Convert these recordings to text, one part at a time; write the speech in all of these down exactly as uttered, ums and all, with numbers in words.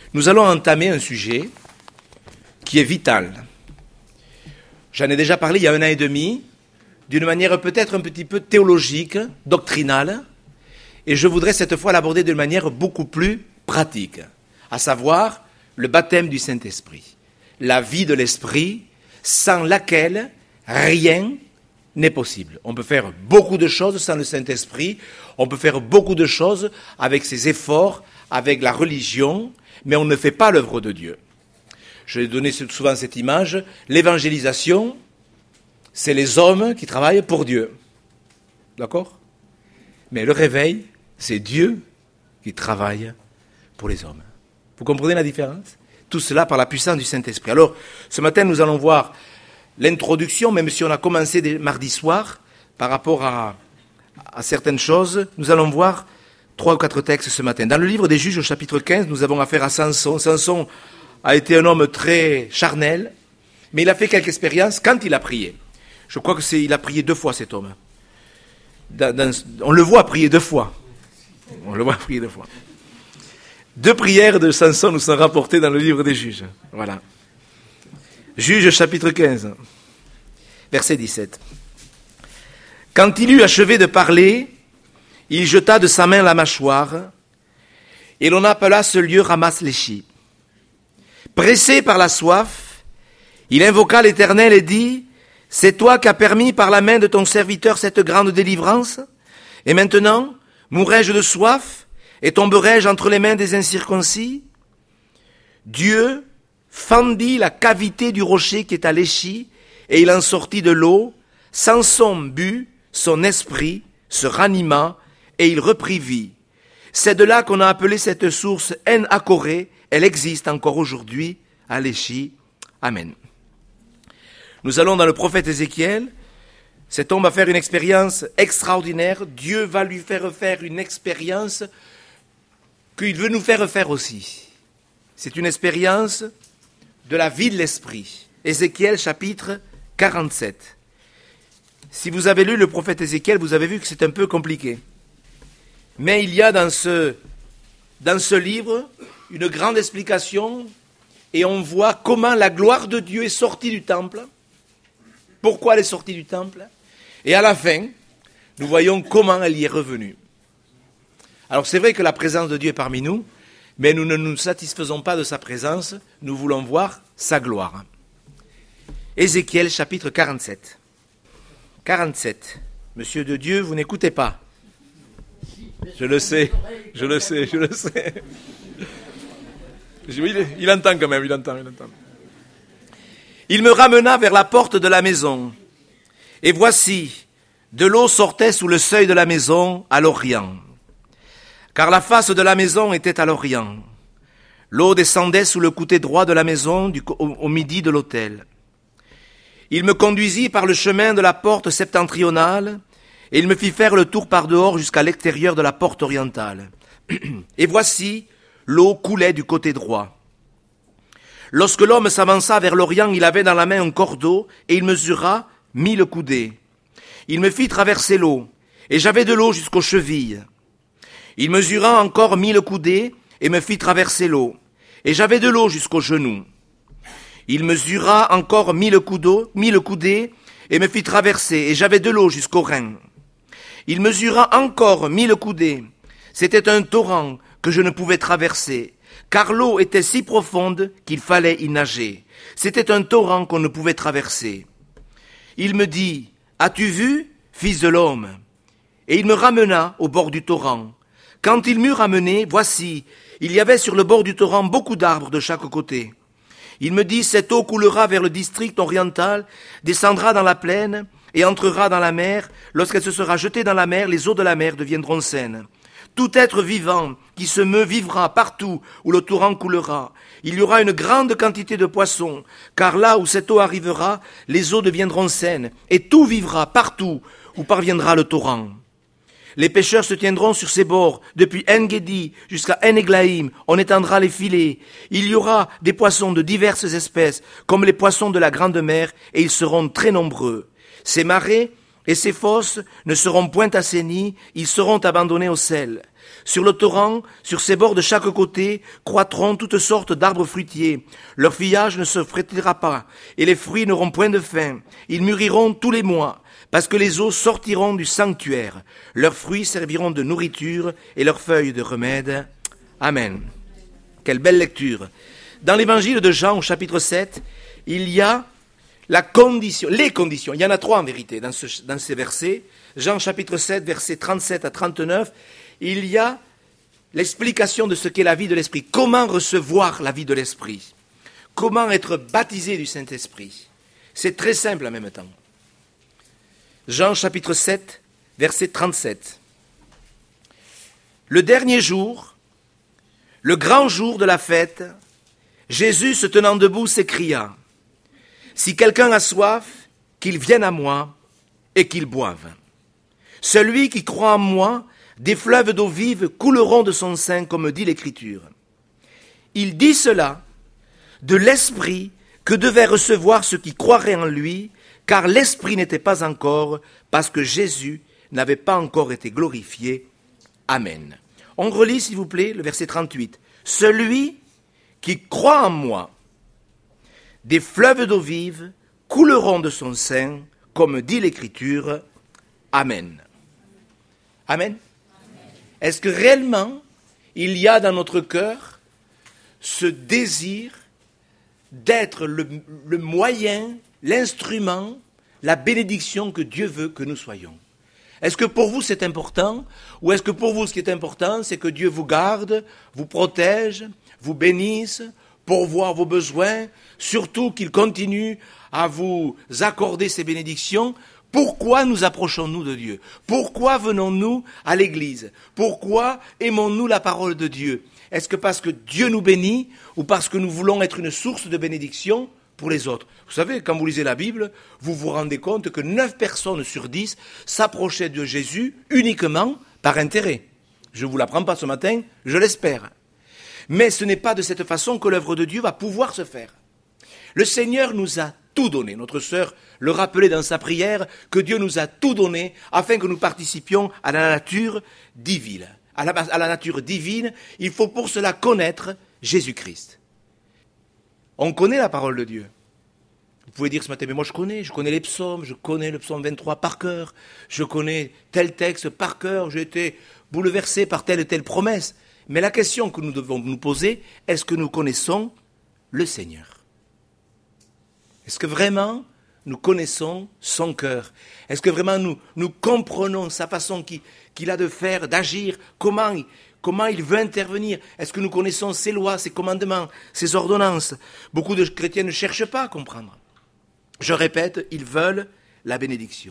Nous allons entamer un sujet qui est vital. J'en ai déjà parlé il y a un an et demi, d'une manière peut-être un petit peu théologique, doctrinale, et je voudrais cette fois l'aborder d'une manière beaucoup plus pratique, à savoir le baptême du Saint-Esprit, la vie de l'Esprit sans laquelle rien n'est possible. On peut faire beaucoup de choses sans le Saint-Esprit, on peut faire beaucoup de choses avec ses efforts, avec la religion, mais on ne fait pas l'œuvre de Dieu. Je vais donner souvent cette image, l'évangélisation, c'est les hommes qui travaillent pour Dieu. D'accord ? Mais le réveil, c'est Dieu qui travaille pour les hommes. Vous comprenez la différence ? Tout cela par la puissance du Saint-Esprit. Alors, ce matin, nous allons voir l'introduction, même si on a commencé dès mardi soir, par rapport à, à certaines choses. Nous allons voir trois ou quatre textes ce matin. Dans le livre des Juges, au chapitre quinze, nous avons affaire à Samson. Samson a été un homme très charnel, mais il a fait quelques expériences quand il a prié. Je crois que c'est, il a prié deux fois, cet homme. Dans, dans, on le voit prier deux fois. On le voit prier deux fois. Deux prières de Samson nous sont rapportées dans le livre des Juges. Voilà. Juges chapitre quinze, verset dix-sept. Quand il eut achevé de parler, il jeta de sa main la mâchoire, et l'on appela ce lieu Ramath-Léchi. Pressé par la soif, il invoqua l'Éternel et dit, « C'est toi qui as permis par la main de ton serviteur cette grande délivrance, et maintenant, mourrai-je de soif, et tomberai-je entre les mains des incirconcis ?» Dieu fendit la cavité du rocher qui est à Léchi, et il en sortit de l'eau. Samson but, son esprit se ranima, et il reprit vie. C'est de là qu'on a appelé cette source En-Akoré. Elle existe encore aujourd'hui à Léchi. Amen. Nous allons dans le prophète Ézéchiel. Cet homme va faire une expérience extraordinaire. Dieu va lui faire faire une expérience qu'il veut nous faire faire aussi. C'est une expérience de la vie de l'esprit. Ézéchiel chapitre quarante-sept. Si vous avez lu le prophète Ézéchiel, vous avez vu que c'est un peu compliqué. Mais il y a dans ce, dans ce livre une grande explication et on voit comment la gloire de Dieu est sortie du temple. Pourquoi elle est sortie du temple ? Et à la fin, nous voyons comment elle y est revenue. Alors c'est vrai que la présence de Dieu est parmi nous, mais nous ne nous satisfaisons pas de sa présence, nous voulons voir sa gloire. Ézéchiel chapitre quarante-sept. quarante-sept. Monsieur de Dieu, vous n'écoutez pas. Je le sais, je le sais, je le sais. Il, il entend quand même, il entend, il entend. Il me ramena vers la porte de la maison, et voici, de l'eau sortait sous le seuil de la maison à l'Orient. Car la face de la maison était à l'Orient. L'eau descendait sous le côté droit de la maison du, au, au midi de l'autel. Il me conduisit par le chemin de la porte septentrionale, et il me fit faire le tour par dehors jusqu'à l'extérieur de la porte orientale. Et voici, l'eau coulait du côté droit. Lorsque l'homme s'avança vers l'Orient, il avait dans la main un cordeau, et il mesura mille coudées. Il me fit traverser l'eau, et j'avais de l'eau jusqu'aux chevilles. Il mesura encore mille coudées et me fit traverser l'eau, et j'avais de l'eau jusqu'aux genoux. Il mesura encore mille coudeaux, mille coudées et me fit traverser, et j'avais de l'eau jusqu'aux reins. Il mesura encore mille coudées. C'était un torrent que je ne pouvais traverser, car l'eau était si profonde qu'il fallait y nager. C'était un torrent qu'on ne pouvait traverser. Il me dit, « As-tu vu, fils de l'homme ?» Et il me ramena au bord du torrent. Quand il m'eut ramené, voici, il y avait sur le bord du torrent beaucoup d'arbres de chaque côté. Il me dit, cette eau coulera vers le district oriental, descendra dans la plaine et entrera dans la mer. Lorsqu'elle se sera jetée dans la mer, les eaux de la mer deviendront saines. Tout être vivant qui se meut vivra partout où le torrent coulera. Il y aura une grande quantité de poissons, car là où cette eau arrivera, les eaux deviendront saines, et tout vivra partout où parviendra le torrent. Les pêcheurs se tiendront sur ses bords, depuis En-Gedi jusqu'à En-Eglaïm, on étendra les filets. Il y aura des poissons de diverses espèces, comme les poissons de la grande mer, et ils seront très nombreux. Ces marais et ces fosses ne seront point assainis, ils seront abandonnés au sel. Sur le torrent, sur ses bords de chaque côté, croîtront toutes sortes d'arbres fruitiers. Leur feuillage ne se frétira pas, et les fruits n'auront point de fin. Ils mûriront tous les mois, parce que les eaux sortiront du sanctuaire. Leurs fruits serviront de nourriture, et leurs feuilles de remède. Amen. Quelle belle lecture. Dans l'évangile de Jean, au chapitre sept, il y a la condition, les conditions. Il y en a trois en vérité dans, ce, dans ces versets. Jean chapitre sept, versets trente-sept à trente-neuf. Il y a l'explication de ce qu'est la vie de l'Esprit. Comment recevoir la vie de l'Esprit? Comment être baptisé du Saint-Esprit? C'est très simple en même temps. Jean chapitre sept, verset trente-sept. Le dernier jour, le grand jour de la fête, Jésus, se tenant debout, s'écria : « Si quelqu'un a soif, qu'il vienne à moi et qu'il boive. Celui qui croit en moi, des fleuves d'eau vive couleront de son sein, comme dit l'Écriture. » Il dit cela de l'Esprit que devaient recevoir ceux qui croiraient en lui, car l'Esprit n'était pas encore, parce que Jésus n'avait pas encore été glorifié. Amen. On relit, s'il vous plaît, le verset trente-huit. « Celui qui croit en moi, des fleuves d'eau vive couleront de son sein, comme dit l'Écriture. Amen. » Amen. Est-ce que réellement, il y a dans notre cœur ce désir d'être le, le moyen, l'instrument, la bénédiction que Dieu veut que nous soyons? Est-ce que pour vous c'est important? Ou est-ce que pour vous ce qui est important, c'est que Dieu vous garde, vous protège, vous bénisse, pourvoie vos besoins, surtout qu'il continue à vous accorder ces bénédictions? Pourquoi nous approchons-nous de Dieu? Pourquoi venons-nous à l'église? Pourquoi aimons-nous la parole de Dieu? Est-ce que parce que Dieu nous bénit ou parce que nous voulons être une source de bénédiction pour les autres? Vous savez, quand vous lisez la Bible, vous vous rendez compte que neuf personnes sur dix s'approchaient de Jésus uniquement par intérêt. Je ne vous l'apprends pas ce matin, je l'espère. Mais ce n'est pas de cette façon que l'œuvre de Dieu va pouvoir se faire. Le Seigneur nous a tout donné. Notre sœur le rappelait dans sa prière que Dieu nous a tout donné afin que nous participions à la nature divine. À la, à la nature divine, il faut pour cela connaître Jésus-Christ. On connaît la parole de Dieu. Vous pouvez dire ce matin, mais moi je connais, je connais les psaumes, je connais le psaume vingt-trois par cœur, je connais tel texte par cœur, j'ai été bouleversé par telle et telle promesse. Mais la question que nous devons nous poser, est-ce que nous connaissons le Seigneur? Est-ce que vraiment nous connaissons son cœur? Est-ce que vraiment nous, nous comprenons sa façon qu'il, qu'il a de faire, d'agir? Comment il, comment il veut intervenir? Est-ce que nous connaissons ses lois, ses commandements, ses ordonnances? Beaucoup de chrétiens ne cherchent pas à comprendre. Je répète, ils veulent la bénédiction.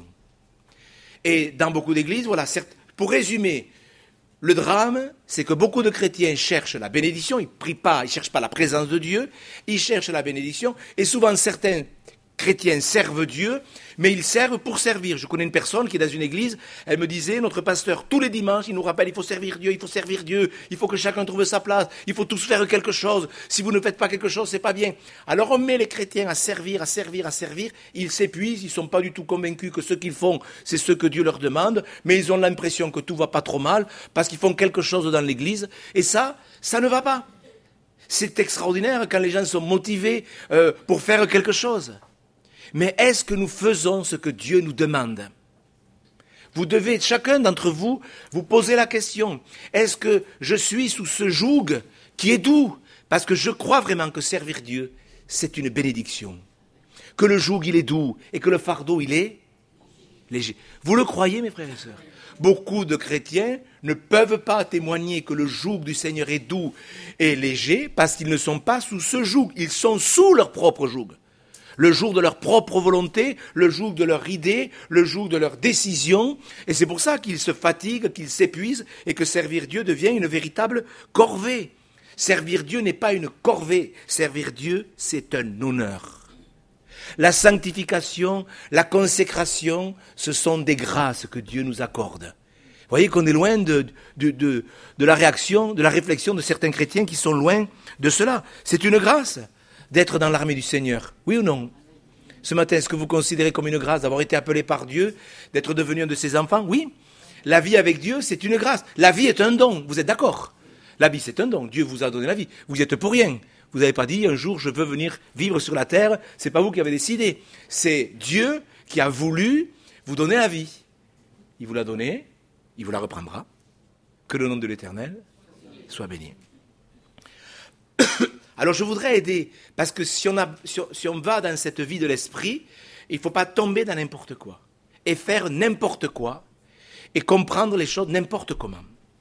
Et dans beaucoup d'églises, voilà, certes, pour résumer, le drame, c'est que beaucoup de chrétiens cherchent la bénédiction, ils ne prient pas, ils ne cherchent pas la présence de Dieu, ils cherchent la bénédiction, et souvent certains chrétiens servent Dieu, mais ils servent pour servir. Je connais une personne qui est dans une église, elle me disait, notre pasteur, tous les dimanches, il nous rappelle, il faut servir Dieu, il faut servir Dieu, il faut que chacun trouve sa place, il faut tous faire quelque chose, si vous ne faites pas quelque chose, c'est pas bien. Alors on met les chrétiens à servir, à servir, à servir, ils s'épuisent, ils ne sont pas du tout convaincus que ce qu'ils font, c'est ce que Dieu leur demande, mais ils ont l'impression que tout va pas trop mal, parce qu'ils font quelque chose dans l'église, et ça, ça ne va pas. C'est extraordinaire quand les gens sont motivés euh, pour faire quelque chose. Mais est-ce que nous faisons ce que Dieu nous demande? Vous devez, chacun d'entre vous, vous poser la question. Est-ce que je suis sous ce joug qui est doux? Parce que je crois vraiment que servir Dieu, c'est une bénédiction. Que le joug, il est doux et que le fardeau, il est léger. Vous le croyez, mes frères et sœurs? Beaucoup de chrétiens ne peuvent pas témoigner que le joug du Seigneur est doux et léger parce qu'ils ne sont pas sous ce joug. Ils sont sous leur propre joug. Le joug de leur propre volonté, le joug de leur idée, le joug de leur décision. Et c'est pour ça qu'ils se fatiguent, qu'ils s'épuisent et que servir Dieu devient une véritable corvée. Servir Dieu n'est pas une corvée. Servir Dieu, c'est un honneur. La sanctification, la consécration, ce sont des grâces que Dieu nous accorde. Vous voyez qu'on est loin de, de, de, de la réaction, de la réflexion de certains chrétiens qui sont loin de cela. C'est une grâce d'être dans l'armée du Seigneur. Oui ou non? Ce matin, est-ce que vous considérez comme une grâce d'avoir été appelé par Dieu, d'être devenu un de ses enfants? Oui. La vie avec Dieu, c'est une grâce. La vie est un don, vous êtes d'accord? La vie, c'est un don. Dieu vous a donné la vie. Vous n'y êtes pour rien. Vous n'avez pas dit, un jour, je veux venir vivre sur la terre. C'est pas vous qui avez décidé. C'est Dieu qui a voulu vous donner la vie. Il vous l'a donnée, il vous la reprendra. Que le nom de l'Éternel soit béni. Alors, je voudrais aider, parce que si on, a, si on, si on va dans cette vie de l'esprit, il ne faut pas tomber dans n'importe quoi. Et faire n'importe quoi. Et comprendre les choses n'importe comment.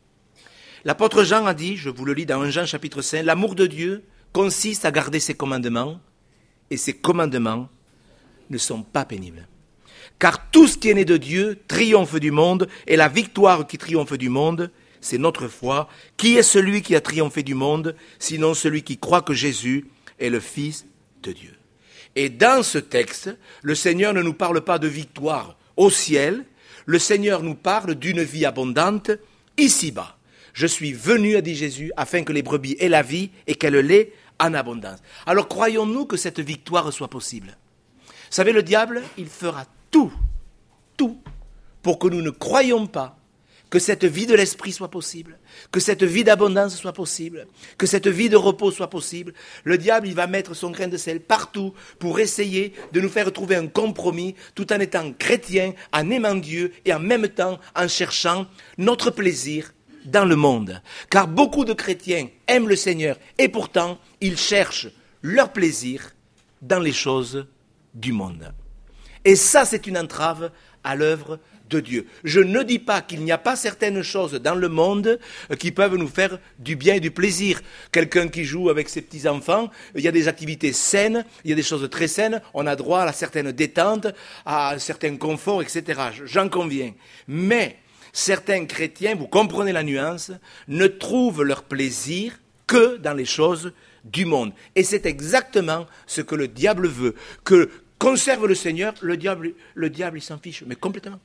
L'apôtre Jean a dit, je vous le lis dans un Jean chapitre cinq, l'amour de Dieu consiste à garder ses commandements, et ses commandements ne sont pas pénibles. Car tout ce qui est né de Dieu triomphe du monde, et la victoire qui triomphe du monde, c'est notre foi. Qui est celui qui a triomphé du monde, sinon celui qui croit que Jésus est le Fils de Dieu? Et dans ce texte, le Seigneur ne nous parle pas de victoire au ciel, le Seigneur nous parle d'une vie abondante ici-bas. Je suis venu, a dit Jésus, afin que les brebis aient la vie et qu'elles l'aient en abondance. Alors croyons-nous que cette victoire soit possible? Vous savez, le diable, il fera tout, tout, pour que nous ne croyions pas que cette vie de l'esprit soit possible, que cette vie d'abondance soit possible, que cette vie de repos soit possible. Le diable, il va mettre son grain de sel partout pour essayer de nous faire trouver un compromis tout en étant chrétien, en aimant Dieu et en même temps en cherchant notre plaisir dans le monde. Car beaucoup de chrétiens aiment le Seigneur et pourtant, ils cherchent leur plaisir dans les choses du monde. Et ça, c'est une entrave à l'œuvre de Dieu. Je ne dis pas qu'il n'y a pas certaines choses dans le monde qui peuvent nous faire du bien et du plaisir. Quelqu'un qui joue avec ses petits-enfants, il y a des activités saines, il y a des choses très saines, on a droit à certaines détentes, à un certain confort, et cetera. J'en conviens. Mais certains chrétiens, vous comprenez la nuance, ne trouvent leur plaisir que dans les choses du monde. Et c'est exactement ce que le diable veut. Que conserve le Seigneur, le diable, le diable il s'en fiche, mais complètement.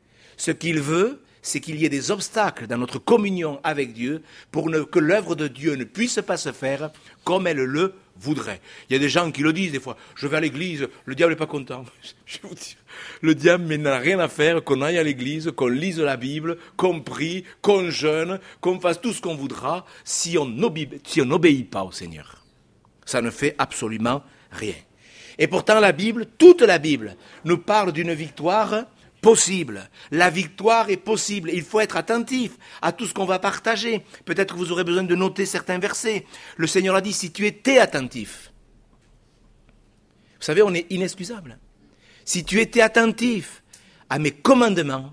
Ce qu'il veut, c'est qu'il y ait des obstacles dans notre communion avec Dieu pour ne, que l'œuvre de Dieu ne puisse pas se faire comme elle le voudrait. Il y a des gens qui le disent des fois, je vais à l'église, le diable n'est pas content. Je vous dis, le diable n'a rien à faire qu'on aille à l'église, qu'on lise la Bible, qu'on prie, qu'on jeûne, qu'on fasse tout ce qu'on voudra si on n'obéit, si on n'obéit pas au Seigneur. Ça ne fait absolument rien. Et pourtant la Bible, toute la Bible, nous parle d'une victoire possible. La victoire est possible. Il faut être attentif à tout ce qu'on va partager. Peut-être que vous aurez besoin de noter certains versets. Le Seigneur a dit, si tu étais attentif. Vous savez, on est inexcusable. Si tu étais attentif à mes commandements,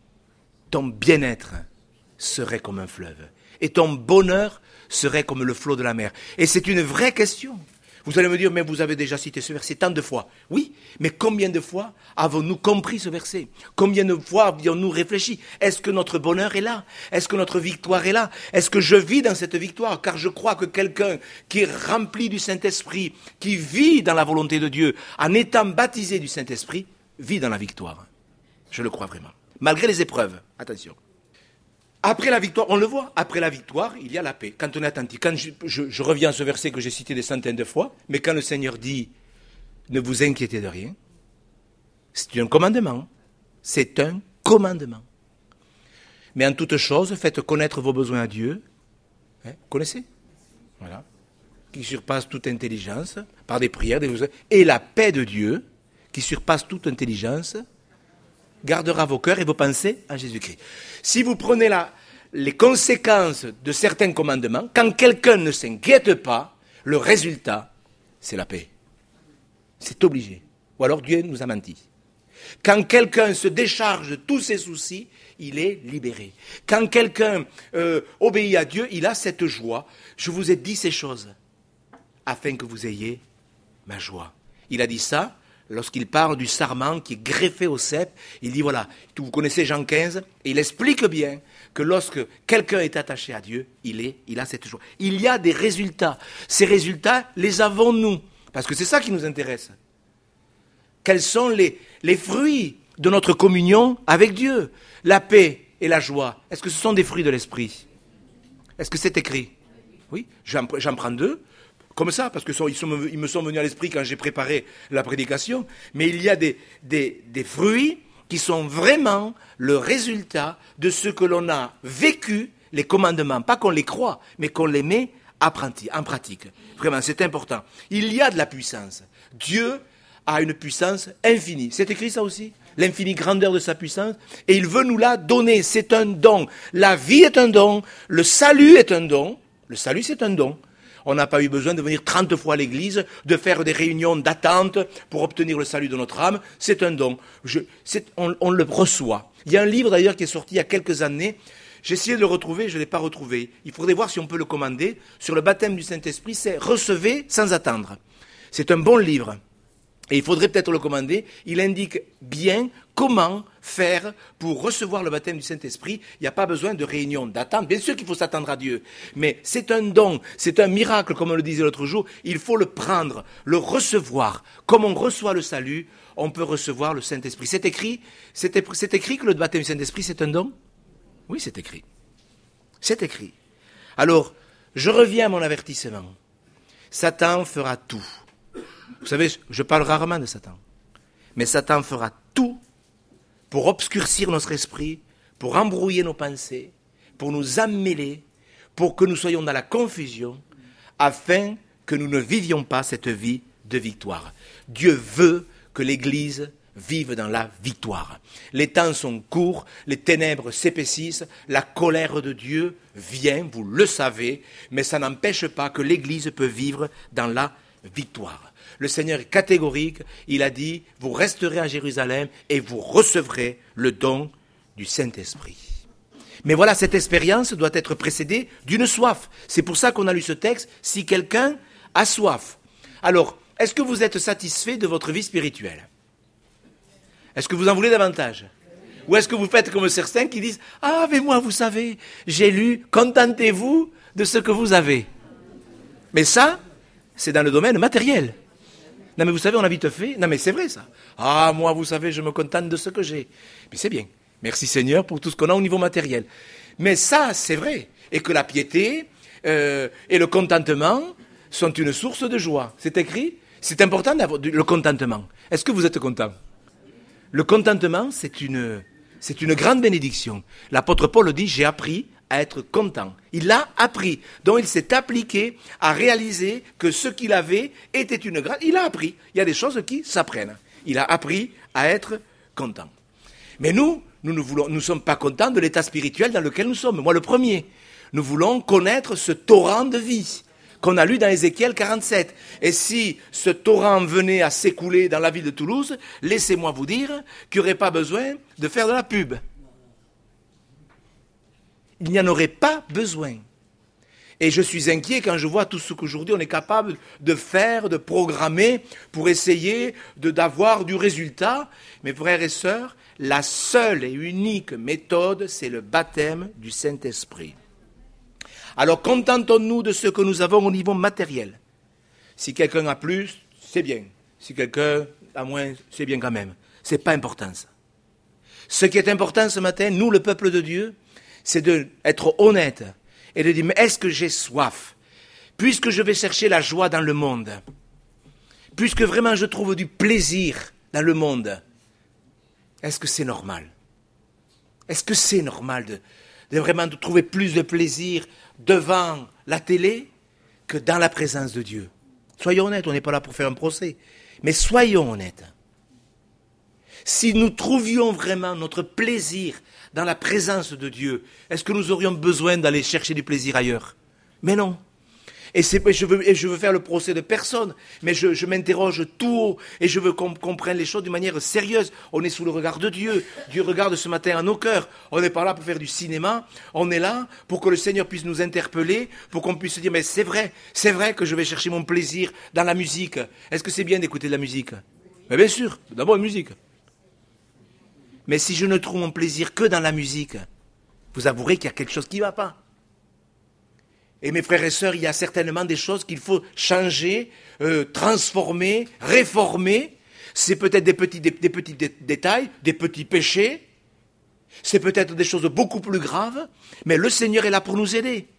ton bien-être serait comme un fleuve. Et ton bonheur serait comme le flot de la mer. Et c'est une vraie question. Vous allez me dire, mais vous avez déjà cité ce verset tant de fois. Oui, mais combien de fois avons-nous compris ce verset? Combien de fois avions-nous réfléchi? Est-ce que notre bonheur est là? Est-ce que notre victoire est là? Est-ce que je vis dans cette victoire? Car je crois que quelqu'un qui est rempli du Saint-Esprit, qui vit dans la volonté de Dieu, en étant baptisé du Saint-Esprit, vit dans la victoire. Je le crois vraiment. Malgré les épreuves, attention. Après la victoire, on le voit, après la victoire, il y a la paix. Quand on est attentif, quand je, je, je reviens à ce verset que j'ai cité des centaines de fois, mais quand le Seigneur dit « ne vous inquiétez de rien », c'est un commandement. C'est un commandement. Mais en toute chose, faites connaître vos besoins à Dieu. Hein, connaissez ? Voilà. Qui surpasse toute intelligence, par des prières, des besoins. Et la paix de Dieu, qui surpasse toute intelligence, gardera vos cœurs et vos pensées en Jésus-Christ. Si vous prenez la, les conséquences de certains commandements, quand quelqu'un ne s'inquiète pas, le résultat, c'est la paix. C'est obligé. Ou alors Dieu nous a menti. Quand quelqu'un se décharge de tous ses soucis, il est libéré. Quand quelqu'un euh, obéit à Dieu, il a cette joie. Je vous ai dit ces choses afin que vous ayez ma joie. Il a dit ça lorsqu'il parle du sarment qui est greffé au cep. Il dit voilà, vous connaissez Jean quinze, et il explique bien que lorsque quelqu'un est attaché à Dieu, il, est, il a cette joie. Il y a des résultats. Ces résultats, les avons-nous? Parce que c'est ça qui nous intéresse. Quels sont les, les fruits de notre communion avec Dieu? La paix et la joie, est-ce que ce sont des fruits de l'esprit? Est-ce que c'est écrit? Oui, j'en, j'en prends deux, comme ça, parce qu'ils sont, ils me sont venus à l'esprit quand j'ai préparé la prédication. Mais il y a des, des, des fruits qui sont vraiment le résultat de ce que l'on a vécu, les commandements, pas qu'on les croit, mais qu'on les met en pratique. Vraiment, c'est important. Il y a de la puissance. Dieu a une puissance infinie. C'est écrit ça aussi ? L'infinie grandeur de sa puissance. Et il veut nous la donner. C'est un don. La vie est un don. Le salut est un don. Le salut, c'est un don. On n'a pas eu besoin de venir trente fois à l'église, de faire des réunions d'attente pour obtenir le salut de notre âme. C'est un don. Je, c'est, on, on le reçoit. Il y a un livre d'ailleurs qui est sorti il y a quelques années. J'ai essayé de le retrouver, je ne l'ai pas retrouvé. Il faudrait voir si on peut le commander. Sur le baptême du Saint-Esprit, c'est « Recevez sans attendre ». C'est un bon livre. Et il faudrait peut-être le commander. Il indique bien comment faire pour recevoir le baptême du Saint-Esprit. Il n'y a pas besoin de réunion d'attente. Bien sûr qu'il faut s'attendre à Dieu. Mais c'est un don, c'est un miracle, comme on le disait l'autre jour. Il faut le prendre, le recevoir. Comme on reçoit le salut, on peut recevoir le Saint-Esprit. C'est écrit, c'est, c'est écrit que le baptême du Saint-Esprit, c'est un don ? Oui, c'est écrit. C'est écrit. Alors, je reviens à mon avertissement. Satan fera tout. Vous savez, je parle rarement de Satan. Mais Satan fera tout pour obscurcir notre esprit, pour embrouiller nos pensées, pour nous emmêler, pour que nous soyons dans la confusion, afin que nous ne vivions pas cette vie de victoire. Dieu veut que l'Église vive dans la victoire. Les temps sont courts, les ténèbres s'épaississent, la colère de Dieu vient, vous le savez, mais ça n'empêche pas que l'Église peut vivre dans la victoire. Le Seigneur est catégorique, il a dit, vous resterez à Jérusalem et vous recevrez le don du Saint-Esprit. Mais voilà, cette expérience doit être précédée d'une soif. C'est pour ça qu'on a lu ce texte, si quelqu'un a soif. Alors, est-ce que vous êtes satisfait de votre vie spirituelle ? Est-ce que vous en voulez davantage ? Ou est-ce que vous faites comme certains qui disent « Ah, mais moi, vous savez, j'ai lu, contentez-vous de ce que vous avez. » Mais ça, c'est dans le domaine matériel. Non, mais vous savez, on a vite fait. Non, mais c'est vrai, ça. « Ah, moi, vous savez, je me contente de ce que j'ai. » Mais c'est bien. Merci Seigneur pour tout ce qu'on a au niveau matériel. Mais ça, c'est vrai. Et que la piété euh, et le contentement sont une source de joie. C'est écrit. C'est important d'avoir le contentement. Est-ce que vous êtes content ? Le contentement, c'est une, c'est une grande bénédiction. L'apôtre Paul dit, j'ai appris à être content. Il l'a appris. Donc il s'est appliqué à réaliser que ce qu'il avait était une grâce. Il a appris. Il y a des choses qui s'apprennent. Il a appris à être content. Mais nous, nous ne voulons, nous sommes pas contents de l'état spirituel dans lequel nous sommes. Moi, le premier. Nous voulons connaître ce torrent de vie qu'on a lu dans Ézéchiel quarante-sept. Et si ce torrent venait à s'écouler dans la ville de Toulouse, laissez-moi vous dire qu'il n'y aurait pas besoin de faire de la pub. Il n'y en aurait pas besoin. Et je suis inquiet quand je vois tout ce qu'aujourd'hui on est capable de faire, de programmer pour essayer de, d'avoir du résultat. Mes frères et sœurs, la seule et unique méthode, c'est le baptême du Saint-Esprit. Alors contentons-nous de ce que nous avons au niveau matériel. Si quelqu'un a plus, c'est bien. Si quelqu'un a moins, c'est bien quand même. Ce n'est pas important ça. Ce qui est important ce matin, nous le peuple de Dieu, c'est d'être honnête et de dire, mais est-ce que j'ai soif ? Puisque je vais chercher la joie dans le monde, puisque vraiment je trouve du plaisir dans le monde, est-ce que c'est normal ? Est-ce que c'est normal de, de vraiment de trouver plus de plaisir devant la télé que dans la présence de Dieu ? Soyons honnêtes, on n'est pas là pour faire un procès, mais soyons honnêtes. Si nous trouvions vraiment notre plaisir dans la présence de Dieu, est-ce que nous aurions besoin d'aller chercher du plaisir ailleurs ? Mais non. Et, c'est, et, je veux, et je veux faire le procès de personne, mais je, je m'interroge tout haut et je veux qu'on comprenne les choses d'une manière sérieuse. On est sous le regard de Dieu. Dieu regarde ce matin à nos cœurs. On n'est pas là pour faire du cinéma. On est là pour que le Seigneur puisse nous interpeller, pour qu'on puisse se dire, mais c'est vrai, c'est vrai que je vais chercher mon plaisir dans la musique. Est-ce que c'est bien d'écouter de la musique ? Mais bien sûr, d'abord la musique. Mais si je ne trouve mon plaisir que dans la musique, vous avouerez qu'il y a quelque chose qui ne va pas. Et mes frères et sœurs, il y a certainement des choses qu'il faut changer, euh, transformer, réformer. C'est peut-être des petits, des, des petits dé- détails, des petits péchés. C'est peut-être des choses beaucoup plus graves, mais le Seigneur est là pour nous aider.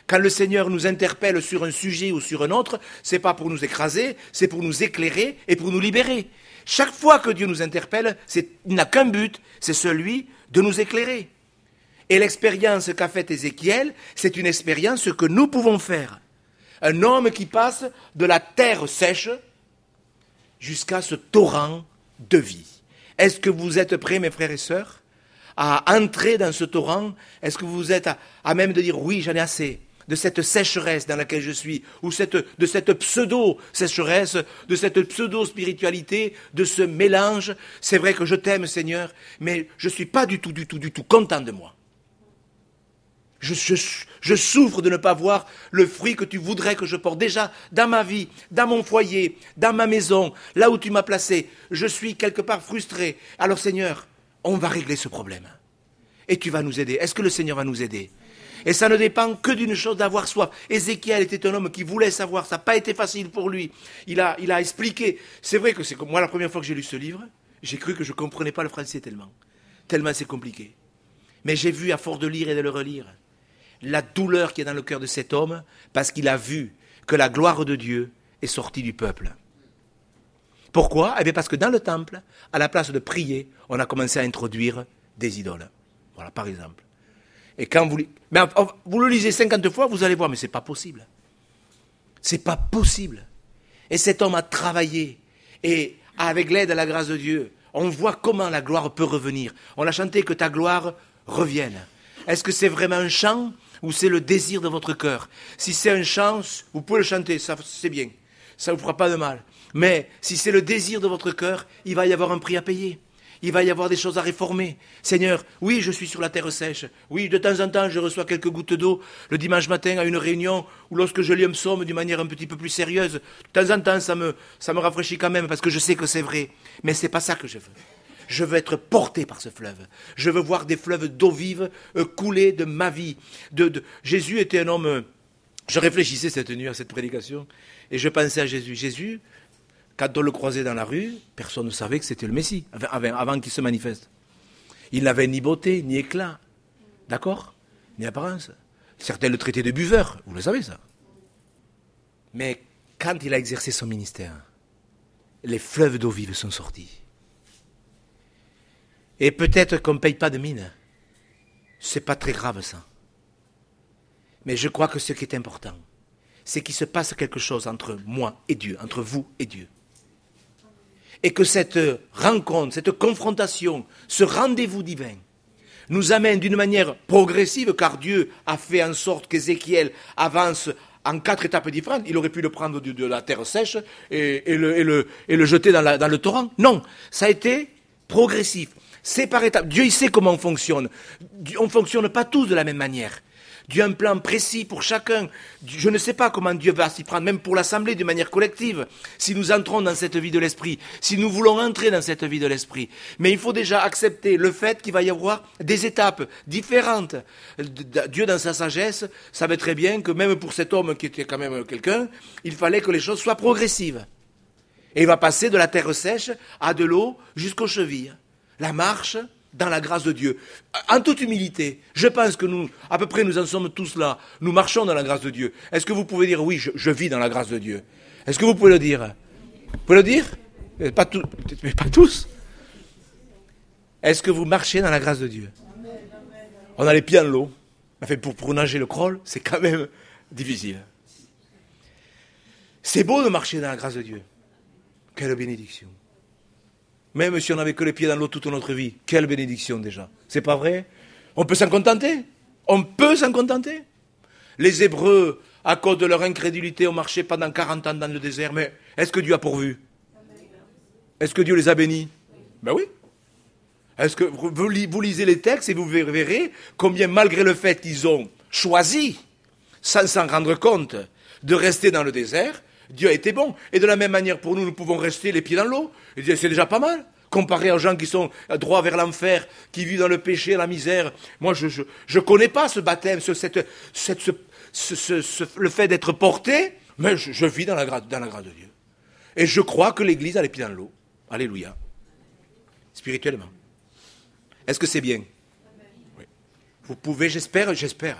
Quand le Seigneur nous interpelle sur un sujet ou sur un autre, c'est pas pour nous écraser, c'est pour nous éclairer et pour nous libérer. Chaque fois que Dieu nous interpelle, c'est, il n'a qu'un but, c'est celui de nous éclairer. Et l'expérience qu'a faite Ézéchiel, c'est une expérience que nous pouvons faire. Un homme qui passe de la terre sèche jusqu'à ce torrent de vie. Est-ce que vous êtes prêts, mes frères et sœurs, à entrer dans ce torrent? Est-ce que vous êtes à, à même de dire, oui, j'en ai assez de cette sécheresse dans laquelle je suis, ou cette, de cette pseudo-sécheresse, de cette pseudo-spiritualité, de ce mélange. C'est vrai que je t'aime, Seigneur, mais je ne suis pas du tout, du tout, du tout content de moi. Je, je, je souffre de ne pas voir le fruit que tu voudrais que je porte. Déjà, dans ma vie, dans mon foyer, dans ma maison, là où tu m'as placé, je suis quelque part frustré. Alors, Seigneur, on va régler ce problème. Et tu vas nous aider. Est-ce que le Seigneur va nous aider ? Et ça ne dépend que d'une chose, d'avoir soif. Ézéchiel était un homme qui voulait savoir, ça n'a pas été facile pour lui. Il a, il a expliqué. C'est vrai que c'est comme moi, la première fois que j'ai lu ce livre, j'ai cru que je ne comprenais pas le français tellement. Tellement c'est compliqué. Mais j'ai vu, à force de lire et de le relire, la douleur qui est dans le cœur de cet homme, parce qu'il a vu que la gloire de Dieu est sortie du peuple. Pourquoi ? Eh bien parce que dans le temple, à la place de prier, on a commencé à introduire des idoles. Voilà, par exemple. Et quand vous, mais vous le lisez cinquante fois, vous allez voir, mais ce n'est pas possible. Ce n'est pas possible. Et cet homme a travaillé. Et avec l'aide et la grâce de Dieu, on voit comment la gloire peut revenir. On a chanté que ta gloire revienne. Est-ce que c'est vraiment un chant ou c'est le désir de votre cœur ? Si c'est un chant, vous pouvez le chanter, ça, c'est bien. Ça ne vous fera pas de mal. Mais si c'est le désir de votre cœur, il va y avoir un prix à payer. Il va y avoir des choses à réformer. Seigneur, oui, je suis sur la terre sèche. Oui, de temps en temps, je reçois quelques gouttes d'eau le dimanche matin à une réunion ou lorsque je lis un psaume d'une manière un petit peu plus sérieuse. De temps en temps, ça me, ça me rafraîchit quand même parce que je sais que c'est vrai. Mais ce n'est pas ça que je veux. Je veux être porté par ce fleuve. Je veux voir des fleuves d'eau vive euh, couler de ma vie. De, de... Jésus était un homme... Euh... Je réfléchissais cette nuit à cette prédication et je pensais à Jésus. Jésus... Quand on le croisait dans la rue, personne ne savait que c'était le Messie, avant, avant qu'il se manifeste. Il n'avait ni beauté, ni éclat, d'accord ? Ni apparence. Certains le traitaient de buveur, vous le savez ça. Mais quand il a exercé son ministère, les fleuves d'eau vive sont sortis. Et peut-être qu'on ne paye pas de mine. Ce n'est pas très grave ça. Mais je crois que ce qui est important, c'est qu'il se passe quelque chose entre moi et Dieu, entre vous et Dieu. Et que cette rencontre, cette confrontation, ce rendez-vous divin nous amène d'une manière progressive, car Dieu a fait en sorte qu'Ézéchiel avance en quatre étapes différentes. Il aurait pu le prendre de, de la terre sèche et, et, le, et, le, et le jeter dans, la, dans le torrent. Non, ça a été progressif. C'est par étapes. Dieu, il sait comment on fonctionne. On ne fonctionne pas tous de la même manière. Dieu a un plan précis pour chacun. Je ne sais pas comment Dieu va s'y prendre, même pour l'Assemblée, de manière collective, si nous entrons dans cette vie de l'Esprit, si nous voulons entrer dans cette vie de l'Esprit. Mais il faut déjà accepter le fait qu'il va y avoir des étapes différentes. Dieu, dans sa sagesse, savait très bien que même pour cet homme qui était quand même quelqu'un, il fallait que les choses soient progressives. Et il va passer de la terre sèche à de l'eau jusqu'aux chevilles. La marche dans la grâce de Dieu. En toute humilité, je pense que nous, à peu près nous en sommes tous là. Nous marchons dans la grâce de Dieu. Est-ce que vous pouvez dire, oui, je, je vis dans la grâce de Dieu ? Est-ce que vous pouvez le dire ? Vous pouvez le dire ? Pas tout, mais pas tous. Est-ce que vous marchez dans la grâce de Dieu ? On a les pieds dans l'eau. Enfin, pour, pour nager le crawl, c'est quand même difficile. C'est beau de marcher dans la grâce de Dieu. Quelle bénédiction. Même si on n'avait que les pieds dans l'eau toute notre vie, quelle bénédiction déjà. C'est pas vrai ? On peut s'en contenter ? On peut s'en contenter ? Les Hébreux, à cause de leur incrédulité, ont marché pendant quarante ans dans le désert, mais est-ce que Dieu a pourvu ? Est-ce que Dieu les a bénis ? Ben oui. Est-ce que vous, vous lisez les textes et vous verrez combien, malgré le fait qu'ils ont choisi, sans s'en rendre compte, de rester dans le désert, Dieu a été bon. Et de la même manière, pour nous, nous pouvons rester les pieds dans l'eau. Et c'est déjà pas mal. Comparé aux gens qui sont droits vers l'enfer, qui vivent dans le péché, la misère. Moi, je je, je connais pas ce baptême, ce, cette, cette, ce, ce, ce, ce, le fait d'être porté, mais je, je vis dans la, grâce, dans la grâce de Dieu. Et je crois que l'Église a les pieds dans l'eau. Alléluia. Spirituellement. Est-ce que c'est bien ? Oui. Vous pouvez, j'espère, j'espère,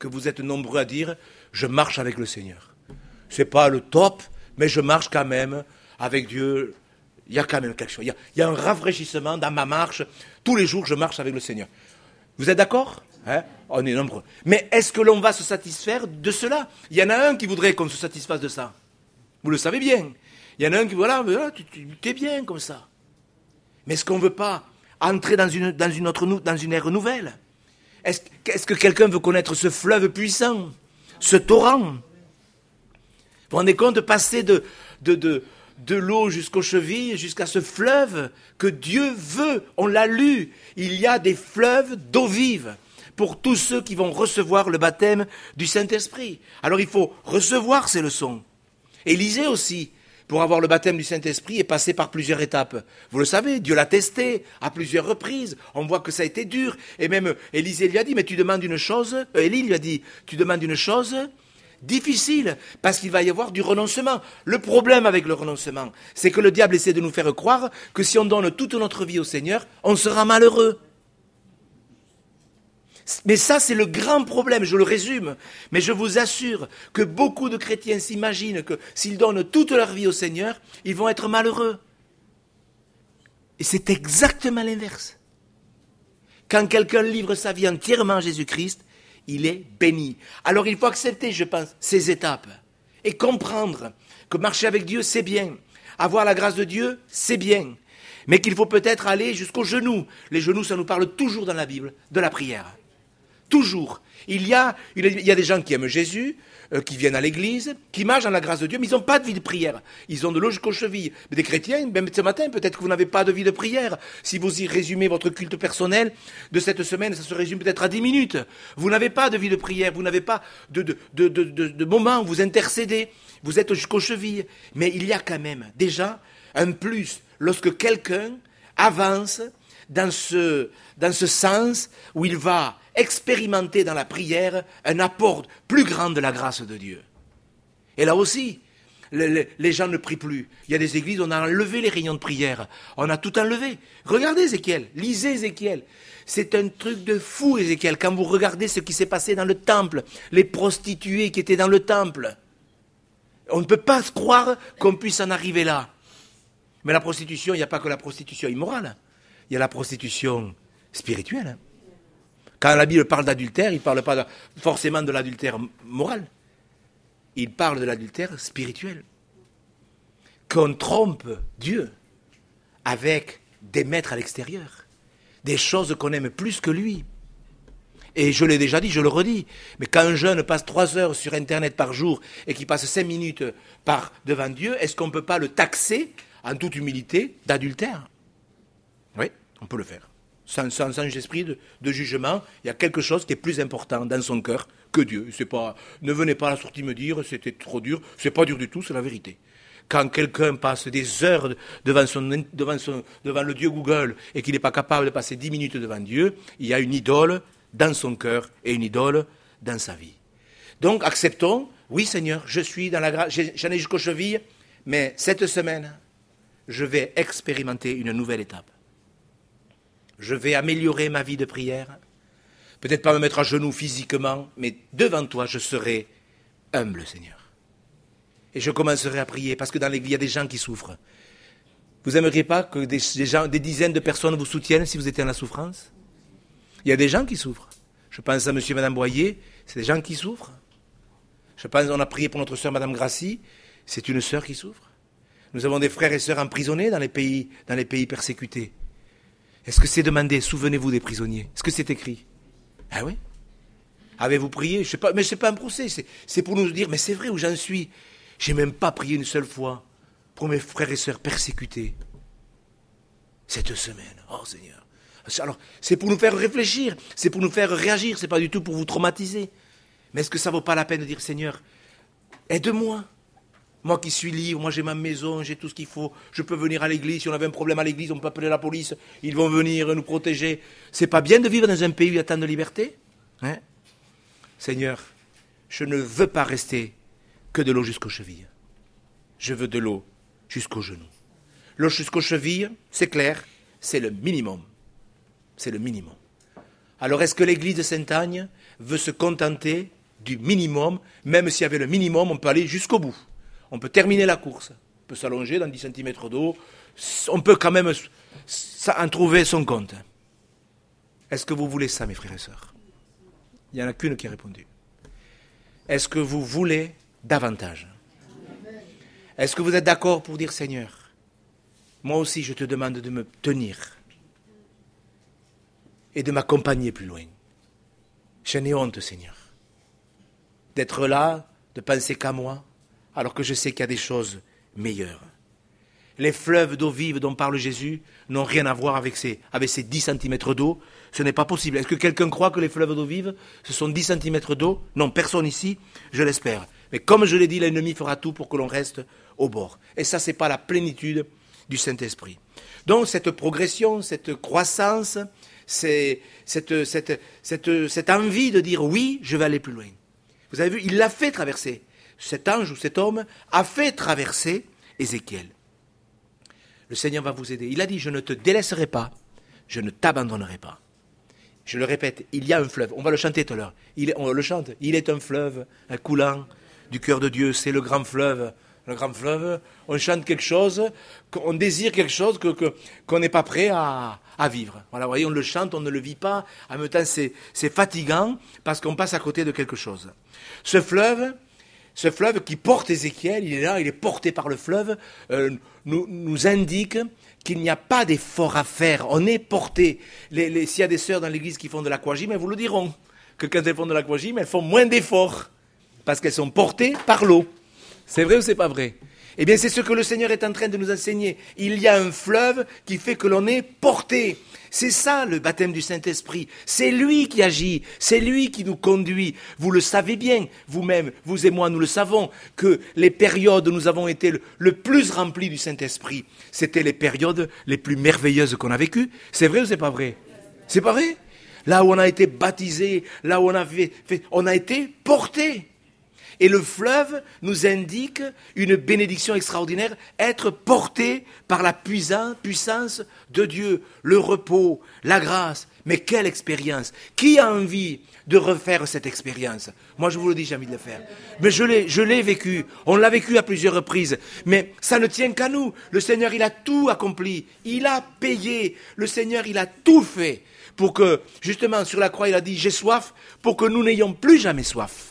que vous êtes nombreux à dire « je marche avec le Seigneur ». Ce n'est pas le top, mais je marche quand même avec Dieu. Il y a quand même quelque chose. Il y a, il y a un rafraîchissement dans ma marche. Tous les jours, je marche avec le Seigneur. Vous êtes d'accord ? Hein ? On est nombreux. Mais est-ce que l'on va se satisfaire de cela ? Il y en a un qui voudrait qu'on se satisfasse de ça. Vous le savez bien. Il y en a un qui, voilà, voilà tu, tu es bien comme ça. Mais est-ce qu'on ne veut pas entrer dans une, dans une, autre, dans une ère nouvelle ? Est-ce, est-ce que quelqu'un veut connaître ce fleuve puissant, ce torrent ? Vous vous rendez compte de passer de, de, de, de l'eau jusqu'aux chevilles, jusqu'à ce fleuve que Dieu veut, on l'a lu. Il y a des fleuves d'eau vive pour tous ceux qui vont recevoir le baptême du Saint-Esprit. Alors il faut recevoir ces leçons. Élisée aussi, pour avoir le baptême du Saint-Esprit, est passé par plusieurs étapes. Vous le savez, Dieu l'a testé à plusieurs reprises. On voit que ça a été dur. Et même Élisée lui a dit, mais tu demandes une chose, euh, Élie lui a dit, tu demandes une chose difficile, parce qu'il va y avoir du renoncement. Le problème avec le renoncement, c'est que le diable essaie de nous faire croire que si on donne toute notre vie au Seigneur, on sera malheureux. Mais ça, c'est le grand problème, je le résume. Mais je vous assure que beaucoup de chrétiens s'imaginent que s'ils donnent toute leur vie au Seigneur, ils vont être malheureux. Et c'est exactement l'inverse. Quand quelqu'un livre sa vie entièrement à Jésus-Christ, il est béni. Alors il faut accepter, je pense, ces étapes et comprendre que marcher avec Dieu, c'est bien. Avoir la grâce de Dieu, c'est bien. Mais qu'il faut peut-être aller jusqu'aux genoux. Les genoux, ça nous parle toujours dans la Bible, de la prière. Toujours. Il y a, il y a des gens qui aiment Jésus, euh, qui viennent à l'église, qui marchent dans la grâce de Dieu, mais ils n'ont pas de vie de prière. Ils ont de l'eau jusqu'aux chevilles. Mais des chrétiens, même ce matin, peut-être que vous n'avez pas de vie de prière. Si vous y résumez votre culte personnel de cette semaine, ça se résume peut-être à dix minutes. Vous n'avez pas de vie de prière, vous n'avez pas de, de, de, de, de, de moment où vous intercédez. Vous êtes jusqu'aux chevilles. Mais il y a quand même déjà un plus lorsque quelqu'un avance dans ce, dans ce sens où il va expérimenter dans la prière un apport plus grand de la grâce de Dieu. Et là aussi, les, les, les gens ne prient plus. Il y a des églises, on a enlevé les réunions de prière. On a tout enlevé. Regardez Ézéchiel, lisez Ézéchiel. C'est un truc de fou, Ézéchiel, quand vous regardez ce qui s'est passé dans le temple, les prostituées qui étaient dans le temple. On ne peut pas se croire qu'on puisse en arriver là. Mais la prostitution, il n'y a pas que la prostitution immorale. Il y a la prostitution spirituelle. Quand la Bible parle d'adultère, il ne parle pas de, forcément de l'adultère moral. Il parle de l'adultère spirituel. Qu'on trompe Dieu avec des maîtres à l'extérieur. Des choses qu'on aime plus que lui. Et je l'ai déjà dit, je le redis. Mais quand un jeune passe trois heures sur Internet par jour et qu'il passe cinq minutes par devant Dieu, est-ce qu'on ne peut pas le taxer, en toute humilité, d'adultère ? Oui, on peut le faire. Sans, sans, sans esprit de, de jugement, il y a quelque chose qui est plus important dans son cœur que Dieu. C'est pas, ne venez pas à la sortie me dire c'était trop dur. C'est pas dur du tout, c'est la vérité. Quand quelqu'un passe des heures devant, son, devant, son, devant le Dieu Google et qu'il n'est pas capable de passer dix minutes devant Dieu, il y a une idole dans son cœur et une idole dans sa vie. Donc acceptons, oui Seigneur, je suis dans la grâce, j'en ai jusqu'aux chevilles, mais cette semaine, je vais expérimenter une nouvelle étape. Je vais améliorer ma vie de prière. Peut-être pas me mettre à genoux physiquement, mais devant toi, je serai humble, Seigneur. Et je commencerai à prier, parce que dans l'église, il y a des gens qui souffrent. Vous n'aimeriez pas que des, des, gens, des dizaines de personnes vous soutiennent si vous étiez dans la souffrance ? Il y a des gens qui souffrent. Je pense à monsieur et madame Boyer, c'est des gens qui souffrent. Je pense qu'on a prié pour notre sœur madame Grassi, c'est une sœur qui souffre. Nous avons des frères et sœurs emprisonnés dans les pays, dans les pays persécutés. Est-ce que c'est demandé, souvenez-vous des prisonniers ? Est-ce que c'est écrit ? Ah oui ? Avez-vous prié ? Je sais pas, mais ce n'est pas un procès, c'est, c'est pour nous dire, mais c'est vrai où j'en suis. Je n'ai même pas prié une seule fois pour mes frères et sœurs persécutés. Cette semaine, oh Seigneur. Alors, c'est pour nous faire réfléchir, c'est pour nous faire réagir, c'est pas du tout pour vous traumatiser. Mais est-ce que ça ne vaut pas la peine de dire, Seigneur, aide-moi. Moi qui suis libre, moi j'ai ma maison, j'ai tout ce qu'il faut, je peux venir à l'église, si on avait un problème à l'église, on peut appeler la police, ils vont venir nous protéger. C'est pas bien de vivre dans un pays où il y a tant de liberté, hein ? Seigneur, je ne veux pas rester que de l'eau jusqu'aux chevilles. Je veux de l'eau jusqu'aux genoux. L'eau jusqu'aux chevilles, c'est clair, c'est le minimum. C'est le minimum. Alors est-ce que l'église de Sainte-Agne veut se contenter du minimum? Même s'il y avait le minimum, on peut aller jusqu'au bout. On peut terminer la course. On peut s'allonger dans dix centimètres d'eau. On peut quand même en trouver son compte. Est-ce que vous voulez ça, mes frères et sœurs? Il n'y en a qu'une qui a répondu. Est-ce que vous voulez davantage? Est-ce que vous êtes d'accord pour dire, Seigneur, moi aussi je te demande de me tenir et de m'accompagner plus loin. J'en ai honte, Seigneur, d'être là, de penser qu'à moi, alors que je sais qu'il y a des choses meilleures. Les fleuves d'eau vive dont parle Jésus n'ont rien à voir avec ces, avec ces dix centimètres d'eau. Ce n'est pas possible. Est-ce que quelqu'un croit que les fleuves d'eau vive, ce sont dix centimètres d'eau? Non, personne ici, je l'espère. Mais comme je l'ai dit, l'ennemi fera tout pour que l'on reste au bord. Et ça, ce n'est pas la plénitude du Saint-Esprit. Donc, cette progression, cette croissance, c'est cette, cette, cette, cette envie de dire oui, je vais aller plus loin. Vous avez vu, il l'a fait traverser. Cet ange ou cet homme a fait traverser Ézéchiel. Le Seigneur va vous aider. Il a dit, je ne te délaisserai pas, je ne t'abandonnerai pas. Je le répète, il y a un fleuve. On va le chanter tout à l'heure. Il est, on le chante. Il est un fleuve, un coulant du cœur de Dieu. C'est le grand fleuve. Le grand fleuve, on chante quelque chose, on désire quelque chose que, que, qu'on n'est pas prêt à, à vivre. Voilà, vous voyez, on le chante, on ne le vit pas. En même temps, c'est, c'est fatigant parce qu'on passe à côté de quelque chose. Ce fleuve, ce fleuve qui porte Ézéchiel, il est là, il est porté par le fleuve, euh, nous, nous indique qu'il n'y a pas d'effort à faire. On est porté. Les, les, s'il y a des sœurs dans l'église qui font de l'aquagym, elles vous le diront, que quand elles font de l'aquagym, elles font moins d'efforts parce qu'elles sont portées par l'eau. C'est vrai ou c'est pas vrai? Eh bien, c'est ce que le Seigneur est en train de nous enseigner. Il y a un fleuve qui fait que l'on est porté. C'est ça le baptême du Saint-Esprit. C'est lui qui agit, c'est lui qui nous conduit. Vous le savez bien, vous-même, vous et moi, nous le savons, que les périodes où nous avons été le, le plus remplis du Saint-Esprit, c'était les périodes les plus merveilleuses qu'on a vécues. C'est vrai ou c'est pas vrai? C'est pas vrai? Là où on a été baptisé, là où on a fait, fait on a été porté. Et le fleuve nous indique une bénédiction extraordinaire, être porté par la puissance de Dieu, le repos, la grâce. Mais quelle expérience! Qui a envie de refaire cette expérience? Moi, je vous le dis, j'ai envie de le faire. Mais je l'ai, je l'ai vécu. On l'a vécu à plusieurs reprises. Mais ça ne tient qu'à nous. Le Seigneur, il a tout accompli. Il a payé. Le Seigneur, il a tout fait pour que, justement, sur la croix, il a dit, j'ai soif, pour que nous n'ayons plus jamais soif.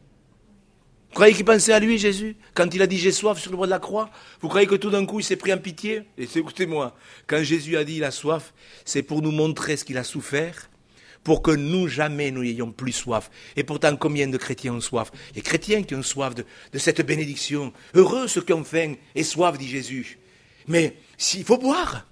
Vous croyez qu'il pensait à lui, Jésus, quand il a dit « j'ai soif » sur le bois de la croix? Vous croyez que tout d'un coup, il s'est pris en pitié? Et écoutez-moi, quand Jésus a dit « il a soif », c'est pour nous montrer ce qu'il a souffert, pour que nous, jamais, nous n'ayons plus soif. Et pourtant, combien de chrétiens ont soif? Il y a des chrétiens qui ont soif de, de cette bénédiction. Heureux ceux qui ont faim et soif, dit Jésus. Mais s'il faut boire,